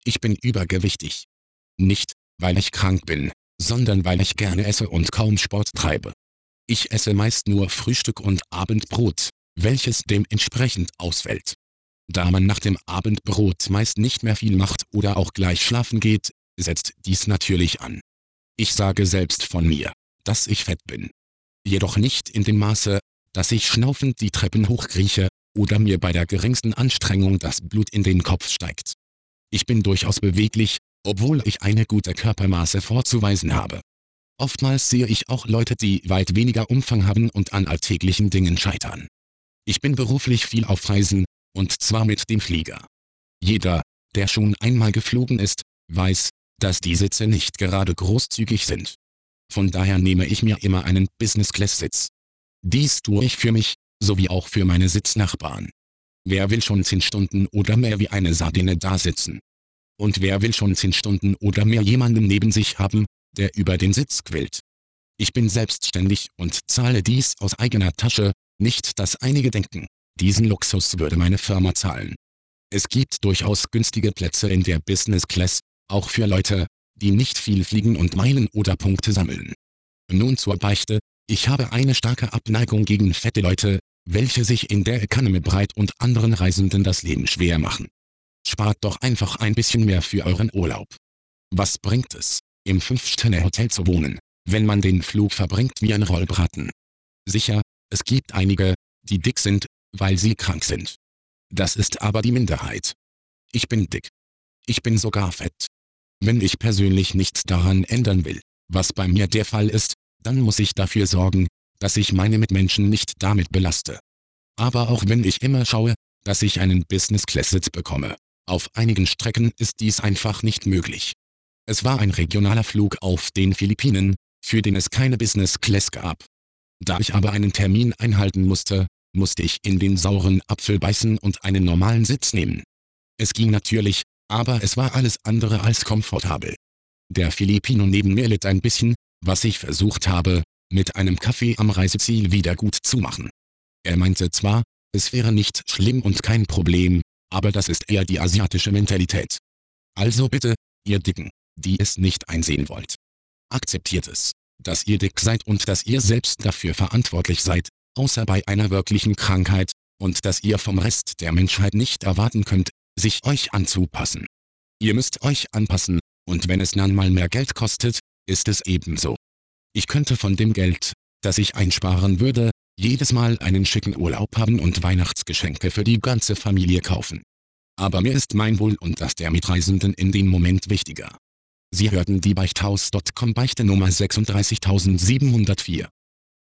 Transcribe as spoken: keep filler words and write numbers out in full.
Ich bin übergewichtig. Nicht, weil ich krank bin, sondern weil ich gerne esse und kaum Sport treibe. Ich esse meist nur Frühstück und Abendbrot, welches dementsprechend ausfällt. Da man nach dem Abendbrot meist nicht mehr viel macht oder auch gleich schlafen geht, setzt dies natürlich an. Ich sage selbst von mir, dass ich fett bin. Jedoch nicht in dem Maße, dass ich schnaufend die Treppen hochkrieche oder mir bei der geringsten Anstrengung das Blut in den Kopf steigt. Ich bin durchaus beweglich, obwohl ich eine gute Körpermaße vorzuweisen habe. Oftmals sehe ich auch Leute, die weit weniger Umfang haben und an alltäglichen Dingen scheitern. Ich bin beruflich viel auf Reisen, und zwar mit dem Flieger. Jeder, der schon einmal geflogen ist, weiß, dass die Sitze nicht gerade großzügig sind. Von daher nehme ich mir immer einen Business-Class-Sitz. Dies tue ich für mich, sowie auch für meine Sitznachbarn. Wer will schon zehn Stunden oder mehr wie eine Sardine dasitzen? Und wer will schon zehn Stunden oder mehr jemanden neben sich haben, der über den Sitz quillt? Ich bin selbstständig und zahle dies aus eigener Tasche, nicht dass einige denken, diesen Luxus würde meine Firma zahlen. Es gibt durchaus günstige Plätze in der Business Class, auch für Leute, die nicht viel fliegen und Meilen oder Punkte sammeln. Nun zur Beichte: Ich habe eine starke Abneigung gegen fette Leute, welche sich in der Economy breit und anderen Reisenden das Leben schwer machen. Spart doch einfach ein bisschen mehr für euren Urlaub. Was bringt es, im Fünf-Sterne-Hotel zu wohnen, wenn man den Flug verbringt wie ein Rollbraten? Sicher, es gibt einige, die dick sind, weil sie krank sind. Das ist aber die Minderheit. Ich bin dick. Ich bin sogar fett. Wenn ich persönlich nichts daran ändern will, was bei mir der Fall ist, dann muss ich dafür sorgen, dass ich meine Mitmenschen nicht damit belaste. Aber auch wenn ich immer schaue, dass ich einen Business-Class-Sitz bekomme, auf einigen Strecken ist dies einfach nicht möglich. Es war ein regionaler Flug auf den Philippinen, für den es keine Business-Class gab. Da ich aber einen Termin einhalten musste, musste ich in den sauren Apfel beißen und einen normalen Sitz nehmen. Es ging natürlich, aber es war alles andere als komfortabel. Der Filipino neben mir litt ein bisschen, was ich versucht habe, mit einem Kaffee am Reiseziel wieder gut zu machen. Er meinte zwar, es wäre nicht schlimm und kein Problem, aber das ist eher die asiatische Mentalität. Also bitte, ihr Dicken, die es nicht einsehen wollt. Akzeptiert es, dass ihr dick seid und dass ihr selbst dafür verantwortlich seid, außer bei einer wirklichen Krankheit, und dass ihr vom Rest der Menschheit nicht erwarten könnt, sich euch anzupassen. Ihr müsst euch anpassen, und wenn es dann mal mehr Geld kostet, ist es ebenso. Ich könnte von dem Geld, das ich einsparen würde, jedes Mal einen schicken Urlaub haben und Weihnachtsgeschenke für die ganze Familie kaufen. Aber mir ist mein Wohl und das der Mitreisenden in dem Moment wichtiger. Sie hörten die Beichthaus Punkt com Beichte Nummer sechsunddreißigtausendsiebenhundertvier.